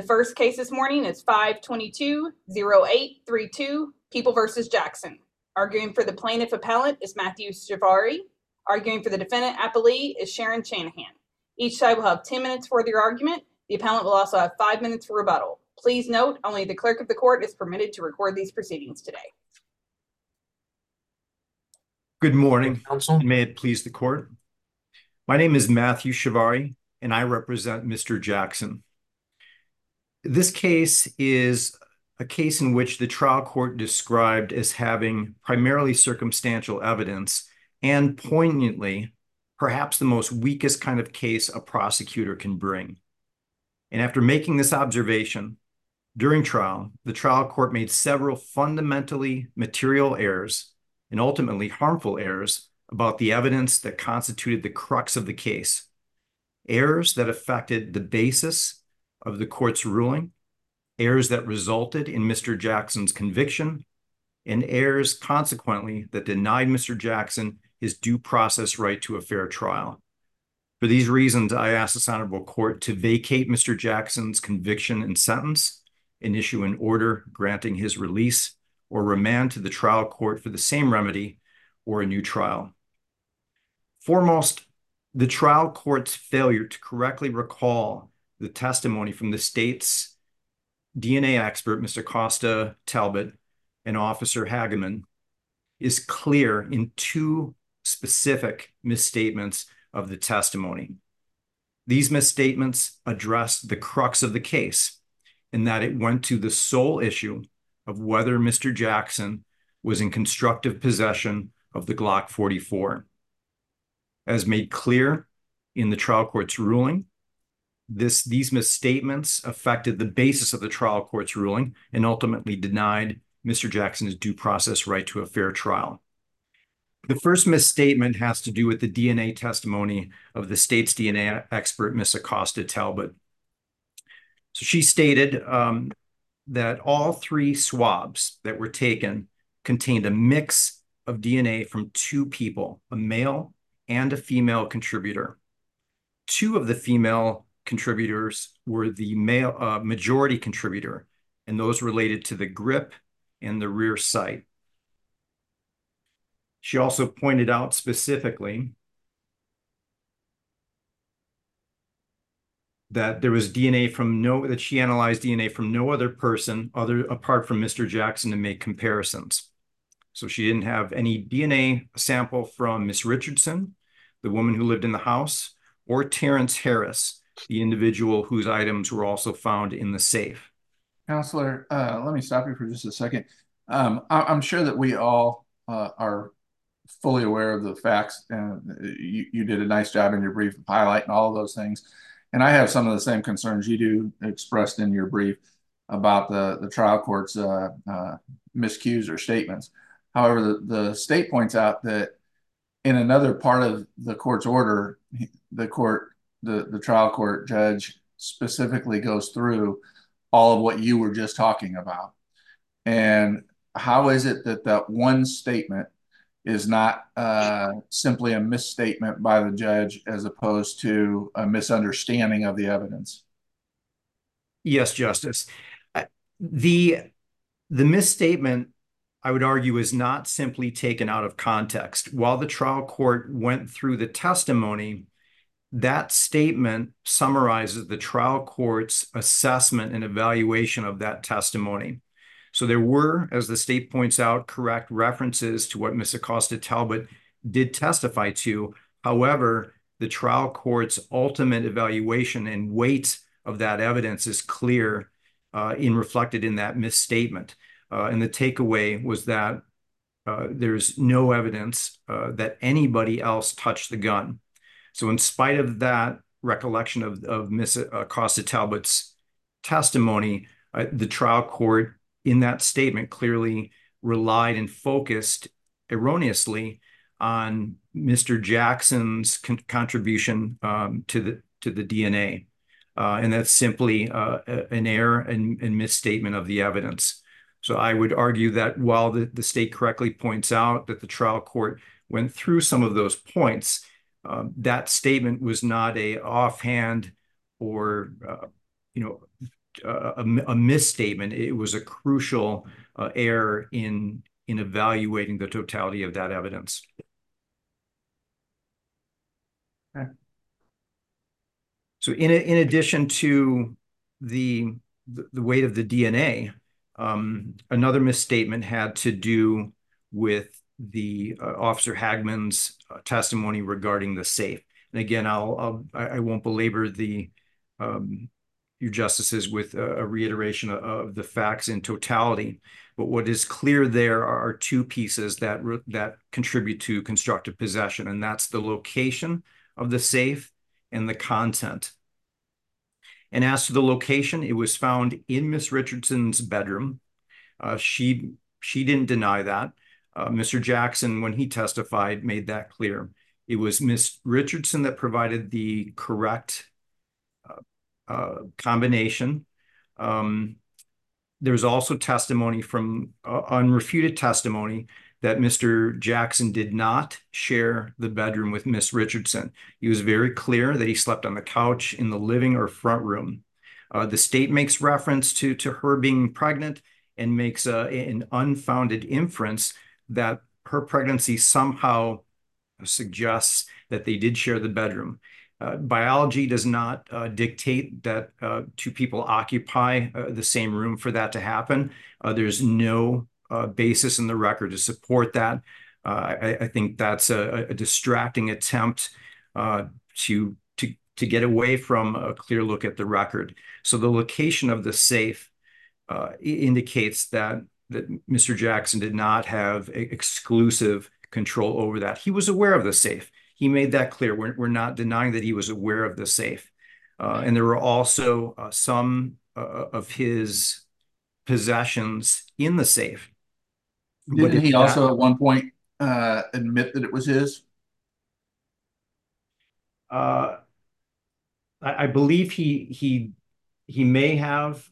The first case this morning is 522-0832, People v. Jackson. Arguing for the plaintiff appellant is Matthew Shavari. Arguing for the defendant appellee is Sharon Shanahan. Each side will have 10 minutes for their argument. The appellant will also have 5 minutes for rebuttal. Please note, only the clerk of the court is permitted to record these proceedings today. Good morning, Counsel. May it please the court. My name is Matthew Shavari, and I represent Mr. Jackson. This case is a case in which the trial court described as having primarily circumstantial evidence and poignantly, perhaps the most weakest kind of case a prosecutor can bring. And after making this observation, during trial, the trial court made several fundamentally material errors and ultimately harmful errors about the evidence that constituted the crux of the case. Errors that affected the basis of the court's ruling, errors that resulted in Mr. Jackson's conviction, and errors consequently that denied Mr. Jackson his due process right to a fair trial. For these reasons, I ask this honorable court to vacate Mr. Jackson's conviction and sentence and issue an order granting his release or remand to the trial court for the same remedy or a new trial. Foremost, the trial court's failure to correctly recall the testimony from the state's DNA expert, Mr. Costa Talbot, and Officer Hageman, is clear in two specific misstatements of the testimony. These misstatements addressed the crux of the case, in that it went to the sole issue of whether Mr. Jackson was in constructive possession of the Glock 44. As made clear in the trial court's ruling, these misstatements affected the basis of the trial court's ruling and ultimately denied Mr. Jackson's due process right to a fair trial. The first misstatement has to do with the DNA testimony of the state's DNA expert, Ms. Acosta Talbot. So she stated that all three swabs that were taken contained a mix of DNA from two people, a male and a female contributor. Two of the female contributors were the male majority contributor, and those related to the grip and the rear sight. She also pointed out specifically that there was that she analyzed DNA from no other person apart from Mr. Jackson to make comparisons. So she didn't have any DNA sample from Miss Richardson, the woman who lived in the house, or Terrence Harris, the individual whose items were also found in the safe. Counselor, let me stop you for just a second. I'm sure that we all are fully aware of the facts, and you did a nice job in your brief of highlighting all of those things. And I have some of the same concerns you do expressed in your brief about the trial court's miscues or statements. However, the state points out that in another part of the court's order, the trial court judge specifically goes through all of what you were just talking about. And how is it that that one statement is not simply a misstatement by the judge as opposed to a misunderstanding of the evidence? Yes, Justice. The misstatement, I would argue, is not simply taken out of context. While the trial court went through the testimony, that statement summarizes the trial court's assessment and evaluation of that testimony. So there were, as the state points out, correct references to what Ms. Acosta Talbot did testify to. However, the trial court's ultimate evaluation and weight of that evidence is clear reflected in that misstatement. And the takeaway was that there's no evidence that anybody else touched the gun. So in spite of that recollection of Ms. Acosta Talbot's testimony, the trial court in that statement clearly relied and focused erroneously on Mr. Jackson's contribution to the DNA. And that's simply an error and misstatement of the evidence. So I would argue that while the state correctly points out that the trial court went through some of those points, that statement was not a offhand or a misstatement. It was a crucial error in evaluating the totality of that evidence. Okay. So in addition to the weight of the DNA, another misstatement had to do with the Officer Hagman's testimony regarding the safe. And again, I won't belabor your justices with a reiteration of the facts in totality. But what is clear there are two pieces that contribute to constructive possession, and that's the location of the safe and the content. And as to the location, it was found in Miss Richardson's bedroom. She didn't deny that. Mr. Jackson, when he testified, made that clear. It was Miss Richardson that provided the correct combination. There's also testimony from unrefuted testimony that Mr. Jackson did not share the bedroom with Miss Richardson. He was very clear that he slept on the couch in the living or front room. The state makes reference to her being pregnant and makes an unfounded inference that her pregnancy somehow suggests that they did share the bedroom. Biology does not dictate that two people occupy the same room for that to happen. There's no basis in the record to support that. I think that's a distracting attempt to get away from a clear look at the record. So the location of the safe indicates that Mr. Jackson did not have exclusive control over that. He was aware of the safe. He made that clear. We're not denying that he was aware of the safe. And there were also some of his possessions in the safe. Didn't he also at one point admit that it was his? I believe he may have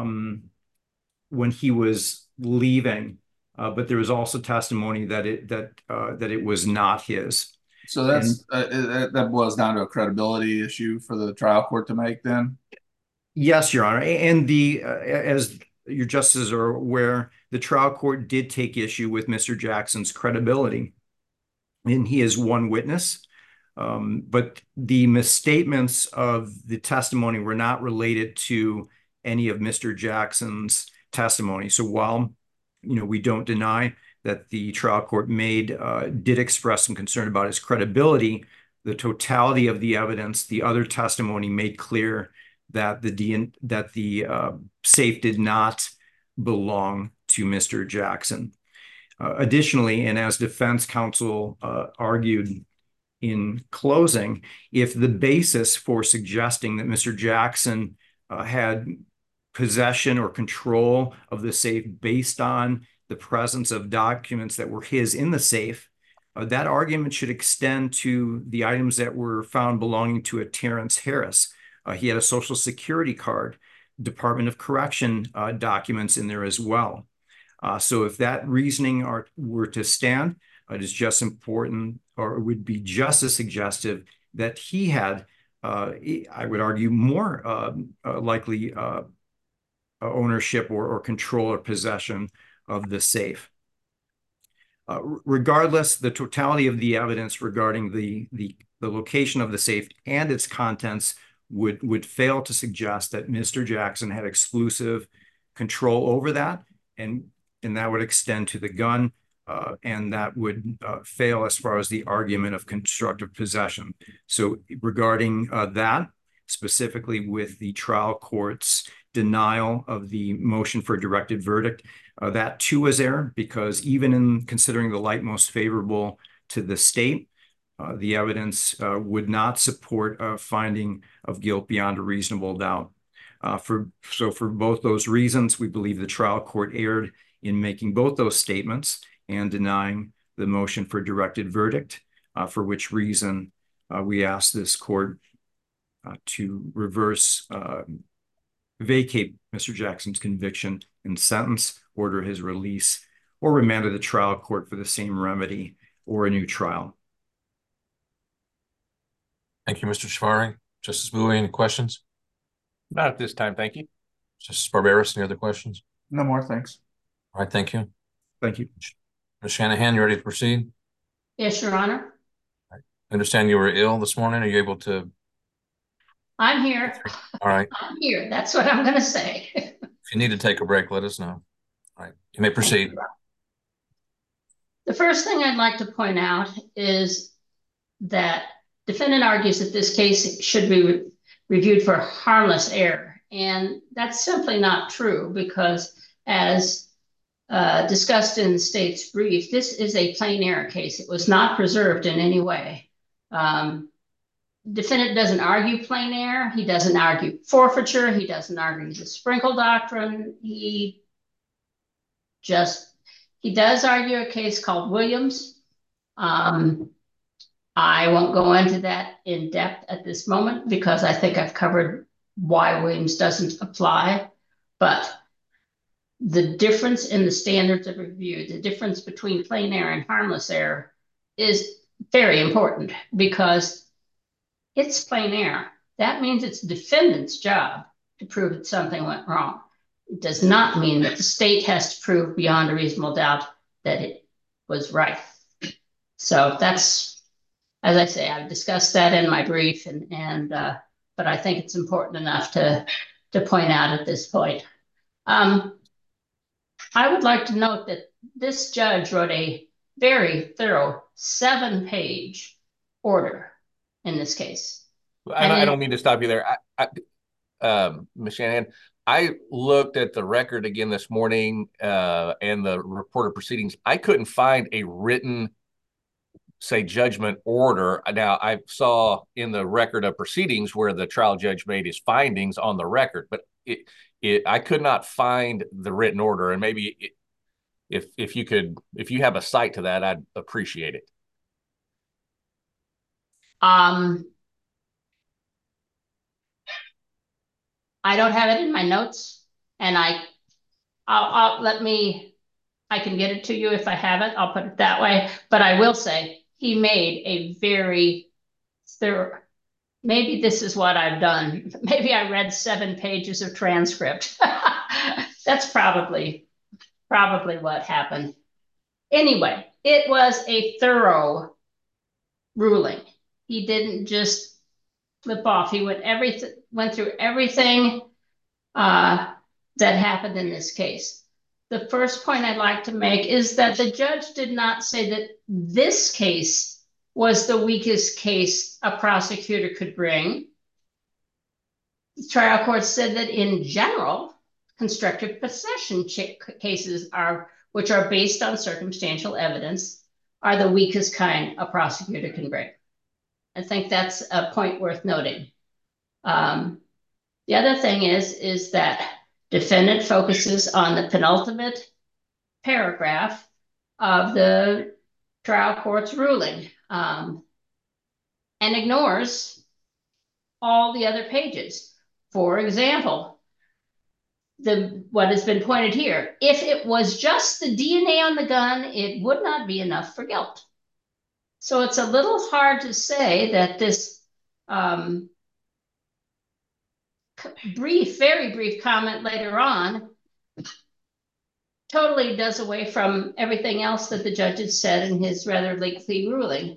when he was leaving, but there was also testimony that it was not his. So that boils down to a credibility issue for the trial court to make then? Yes, Your Honor. And as your justices are aware, the trial court did take issue with Mr. Jackson's credibility. And he is one witness. But the misstatements of the testimony were not related to any of Mr. Jackson's testimony. So while we don't deny that the trial court did express some concern about his credibility, the totality of the evidence, the other testimony made clear that the safe did not belong to Mr. Jackson. Additionally, and as defense counsel argued in closing, if the basis for suggesting that Mr. Jackson had possession or control of the safe based on the presence of documents that were his in the safe, that argument should extend to the items that were found belonging to a Terrence Harris. He had a Social Security card, Department of Correction documents in there as well. So if that reasoning were to stand, it is just important, or it would be just as suggestive that he had, I would argue, more likely ownership or control or possession of the safe. Regardless, the totality of the evidence regarding the location of the safe and its contents would fail to suggest that Mr. Jackson had exclusive control over that, and that would extend to the gun, and that would fail as far as the argument of constructive possession. So regarding that, specifically with the trial court's denial of the motion for a directed verdict, that too was error, because even in considering the light most favorable to the state, the evidence would not support a finding of guilt beyond a reasonable doubt. For both those reasons, we believe the trial court erred in making both those statements and denying the motion for directed verdict, for which reason we ask this court to vacate Mr. Jackson's conviction and sentence, order his release, or remand to the trial court for the same remedy or a new trial. Thank you, Mr. Shavari. Justice Bowie, any questions? Not at this time, thank you. Justice Barberis, any other questions? No more, thanks. All right, thank you. Thank you. Ms. Shanahan, you ready to proceed? Yes, Your Honor. I understand you were ill this morning. Are you able to? I'm here. All right. I'm here. That's what I'm going to say. If you need to take a break, let us know. All right, you may proceed. The first thing I'd like to point out is that defendant argues that this case should be reviewed for harmless error. And that's simply not true because as discussed in the state's brief, this is a plain error case. It was not preserved in any way. Defendant doesn't argue plain error. He doesn't argue forfeiture. He doesn't argue the sprinkle doctrine. He does argue a case called Williams. I won't go into that in depth at this moment because I think I've covered why Williams doesn't apply. But the difference in the standards of review, the difference between plain error and harmless error is very important because it's plain error. That means it's defendant's job to prove that something went wrong. It does not mean that the state has to prove beyond a reasonable doubt that it was right. So that's, as I say, I've discussed that in my brief, but I think it's important enough to point out at this point. I would like to note that this judge wrote a very thorough 7-page order in this case. I don't mean to stop you there. Ms. Shanahan, I looked at the record again this morning and the report of proceedings. I couldn't find a written, say, judgment order. Now, I saw in the record of proceedings where the trial judge made his findings on the record, but I could not find the written order. And maybe if you have a cite to that, I'd appreciate it. I don't have it in my notes, and I can get it to you if I have it. I'll put it that way. But I will say he made a very thorough. Maybe this is what I've done. Maybe I read 7 pages of transcript. That's probably what happened. Anyway, it was a thorough ruling. He didn't just flip off. He went through everything that happened in this case. The first point I'd like to make is that the judge did not say that this case was the weakest case a prosecutor could bring. The trial court said that in general, constructive possession cases which are based on circumstantial evidence are the weakest kind a prosecutor can bring. I think that's a point worth noting. The other thing is that defendant focuses on the penultimate paragraph of the trial court's ruling and ignores all the other pages. For example, what has been pointed here, if it was just the DNA on the gun, it would not be enough for guilt. So it's a little hard to say that this very brief comment later on totally does away from everything else that the judge had said in his rather lengthy ruling.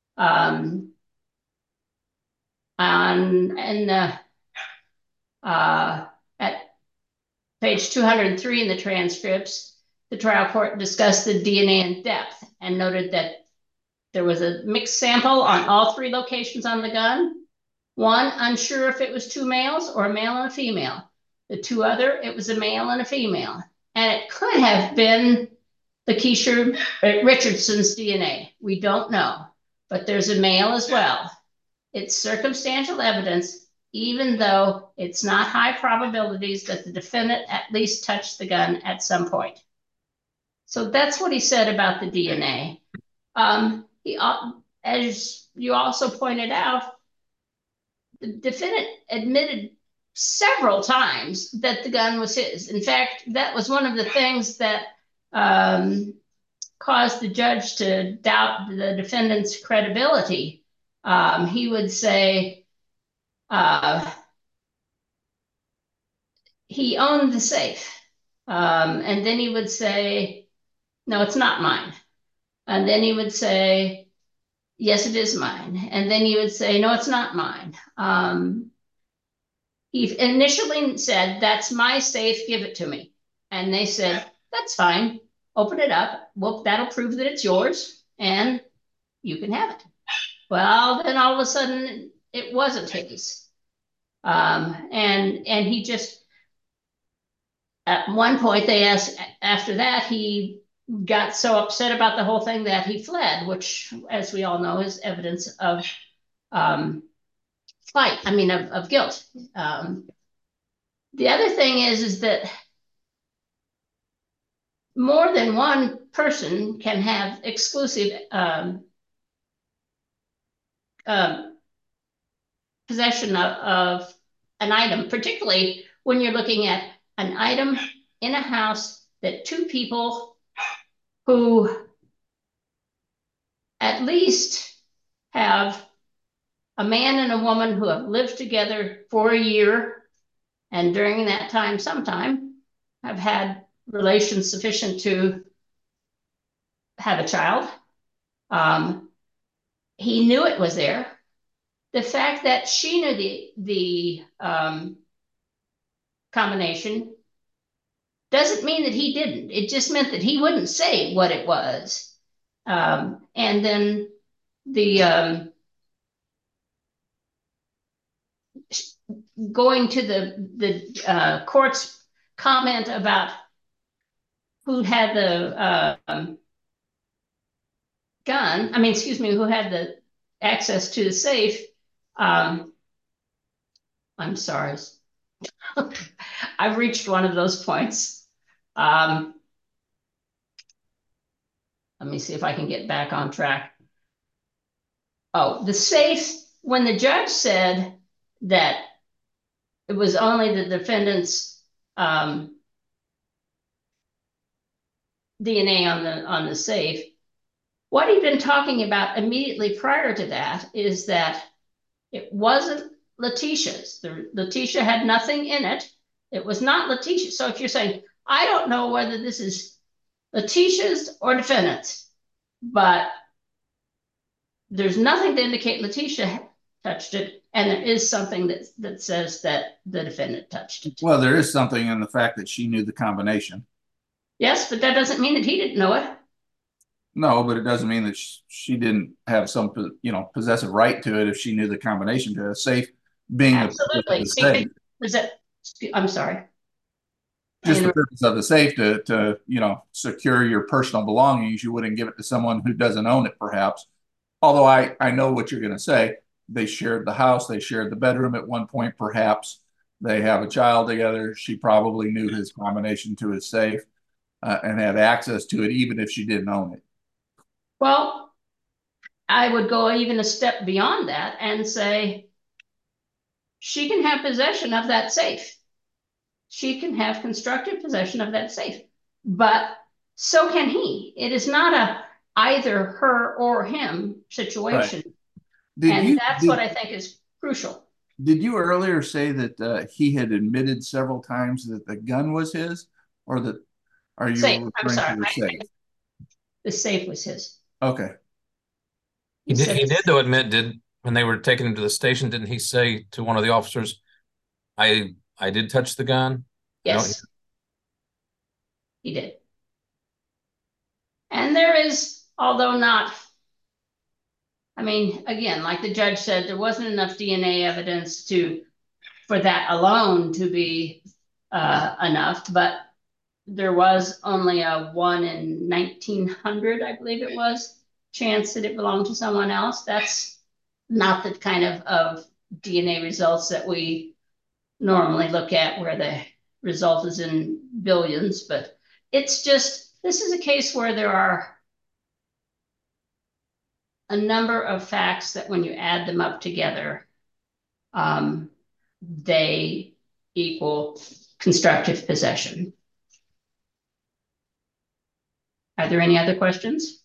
At page 203 in the transcripts, the trial court discussed the DNA in depth and noted that there was a mixed sample on all 3 locations on the gun. One, unsure if it was 2 males or a male and a female. The 2 other, it was a male and a female. And it could have been Lakeisha Richardson's DNA. We don't know, but there's a male as well. It's circumstantial evidence, even though it's not high probabilities that the defendant at least touched the gun at some point. So that's what he said about the DNA. As you also pointed out, the defendant admitted several times that the gun was his. In fact, that was one of the things that caused the judge to doubt the defendant's credibility. He would say, he owned the safe. And then he would say, no, it's not mine. And then he would say, yes, it is mine. And then he would say, no, it's not mine. He initially said, that's my safe, give it to me. And they said, that's fine, open it up. Well, that'll prove that it's yours and you can have it. Well, then all of a sudden it wasn't his. And he just, at one point they asked, after that, he got so upset about the whole thing that he fled, which, as we all know, is evidence of flight, of guilt. The other thing is that more than one person can have exclusive possession of an item, particularly when you're looking at an item in a house that two people who at least have a man and a woman who have lived together for a year, and during that time, sometime, have had relations sufficient to have a child. He knew it was there. The fact that she knew the combination doesn't mean that he didn't. It just meant that he wouldn't say what it was. And then the going to the court's comment about who had the who had the access to the safe. I'm sorry. I've reached one of those points. Let me see if I can get back on track. Oh, the safe, when the judge said that it was only the defendant's DNA on the safe, what he'd been talking about immediately prior to that is that it wasn't Letitia's. Letitia had nothing in it. It was not Letitia. So if you're saying, I don't know whether this is Letitia's or defendant's, but there's nothing to indicate Letitia touched it, and there is something that says that the defendant touched it. Well, there is something in the fact that she knew the combination. Yes, but that doesn't mean that he didn't know it. No, but it doesn't mean that she didn't have some, possessive right to it if she knew the combination to a safe being absolutely the safe. I'm sorry. Just the purpose of the safe to secure your personal belongings. You wouldn't give it to someone who doesn't own it, perhaps. Although I know what you're going to say. They shared the house. They shared the bedroom at one point, perhaps. They have a child together. She probably knew his combination to his safe and had access to it, even if she didn't own it. Well, I would go even a step beyond that and say she can have possession of that safe. She can have constructive possession of that safe, but so can he. It is not a either her or him situation. Right. That's what I think is crucial. Did you earlier say that he had admitted several times that the gun was his, or that are you safe. referring to the safe? The safe was his. Okay. He did though admit, when they were taking him to the station, didn't he say to one of the officers, I did touch the gun? Yes. He did. And there is, although not, again, like the judge said, there wasn't enough DNA evidence for that alone to be enough, but there was only a 1 in 1900, I believe it was, chance that it belonged to someone else. That's not the kind of DNA results that we normally look at where the result is in billions, but it's just, this is a case where there are a number of facts that when you add them up together, they equal constructive possession. Are there any other questions?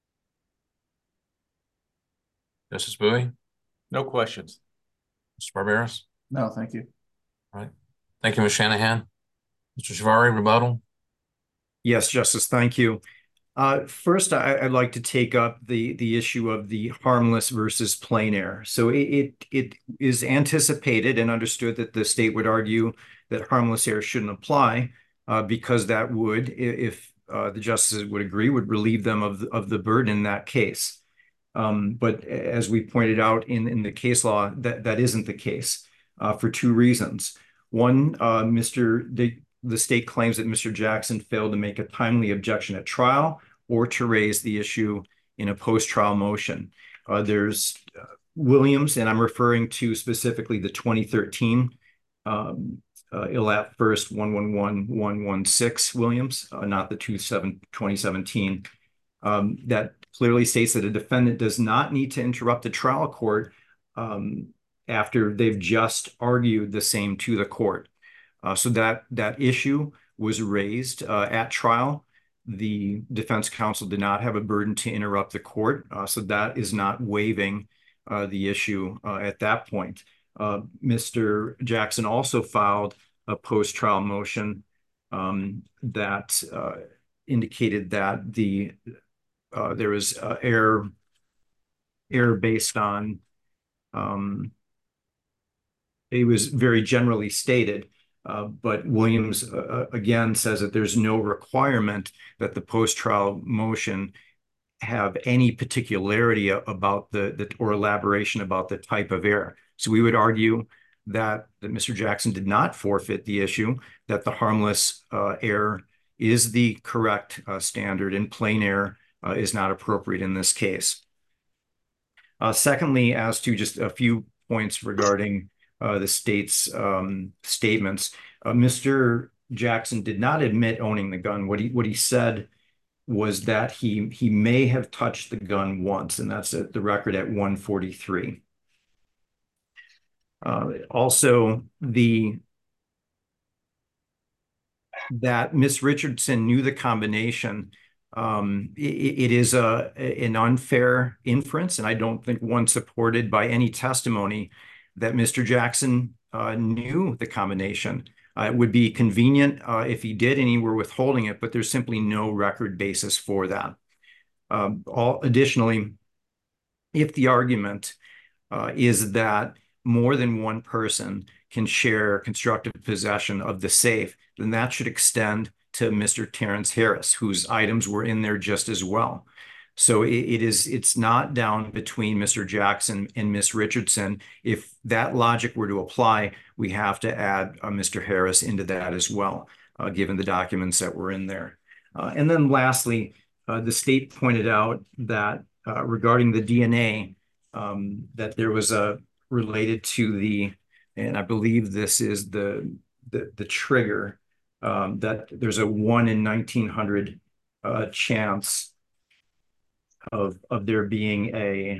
Justice Bowie? No questions. Mr. Barberis? No, thank you. All right. Thank you, Ms. Shanahan. Mr. Shivari, rebuttal. Yes, Justice, thank you. First, I'd like to take up the issue of the harmless versus plain error. So it is anticipated and understood that the state would argue that harmless error shouldn't apply because that would, if the justices would agree, would relieve them of the burden in that case. But as we pointed out in the case law, that isn't the case for two reasons. One, the state claims that Mr. Jackson failed to make a timely objection at trial or to raise the issue in a post-trial motion. There's Williams, and I'm referring to specifically the 2013 ILAP first 111116 Williams, not the 2017, that clearly states that a defendant does not need to interrupt the trial court after they've just argued the same to the court. So that issue was raised at trial. The defense counsel did not have a burden to interrupt the court, so that is not waiving the issue at that point. Mr. Jackson also filed a post-trial motion that indicated that there was error based on it was very generally stated. But Williams, again, says that there's no requirement that the post-trial motion have any particularity about or elaboration about the type of error. So we would argue that Mr. Jackson did not forfeit the issue, that the harmless error is the correct standard, and plain error is not appropriate in this case. Secondly, as to just a few points regarding the state's statements, Mr. Jackson did not admit owning the gun. What he said was that he may have touched the gun once, and that's the record at 143. Also, that Miss Richardson knew the combination. It is an unfair inference, and I don't think one supported by any testimony that Mr. Jackson knew the combination. It would be convenient if he did and he were withholding it, but there's simply no record basis for that. Additionally, if the argument is that more than one person can share constructive possession of the safe, then that should extend to Mr. Terrence Harris, whose items were in there just as well. So it's not down between Mr. Jackson and Miss Richardson. If that logic were to apply, we have to add Mr. Harris into that as well, given the documents that were in there. And then lastly, the state pointed out that regarding the DNA, that there was a related to and I believe this is the trigger, that there's a 1 in 1900 chance of there being a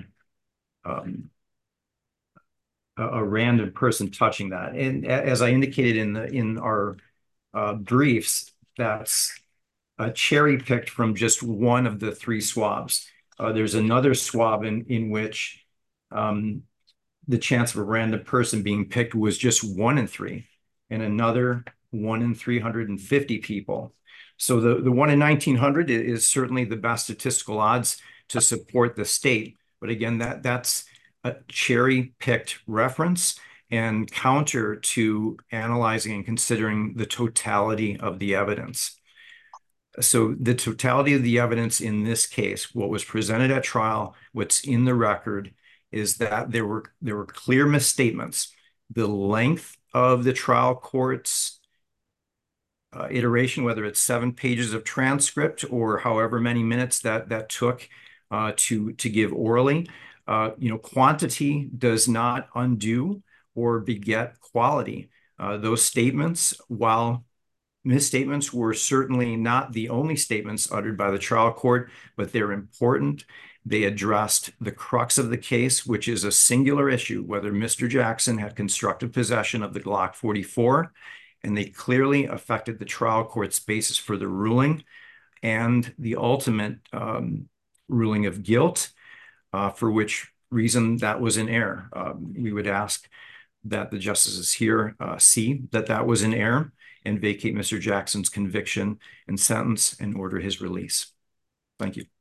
random person touching that. And as I indicated in our briefs, that's cherry picked from just one of the 3 swabs. There's another swab in which the chance of a random person being picked was just 1 in 3, and another 1 in 350 people. So the 1 in 1900 is certainly the best statistical odds to support the state. But again, that's a cherry-picked reference and counter to analyzing and considering the totality of the evidence. So the totality of the evidence in this case, what was presented at trial, what's in the record, is that there were clear misstatements. The length of the trial court's iteration, whether it's 7 pages of transcript or however many minutes that took to give orally, quantity does not undo or beget quality. Those statements, while misstatements, were certainly not the only statements uttered by the trial court, but they're important. They addressed the crux of the case, which is a singular issue, whether Mr. Jackson had constructive possession of the Glock 44, and they clearly affected the trial court's basis for the ruling and the ultimate ruling of guilt, for which reason that was in error. We would ask that the justices here see that was in error, and vacate Mr. Jackson's conviction and sentence and order his release. Thank you.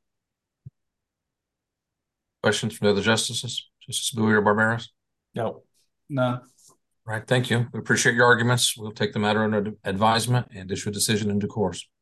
Questions from the other justices? Justice Bowie or Barberos? No. None. Right, thank you. We appreciate your arguments. We'll take the matter under advisement and issue a decision in due course.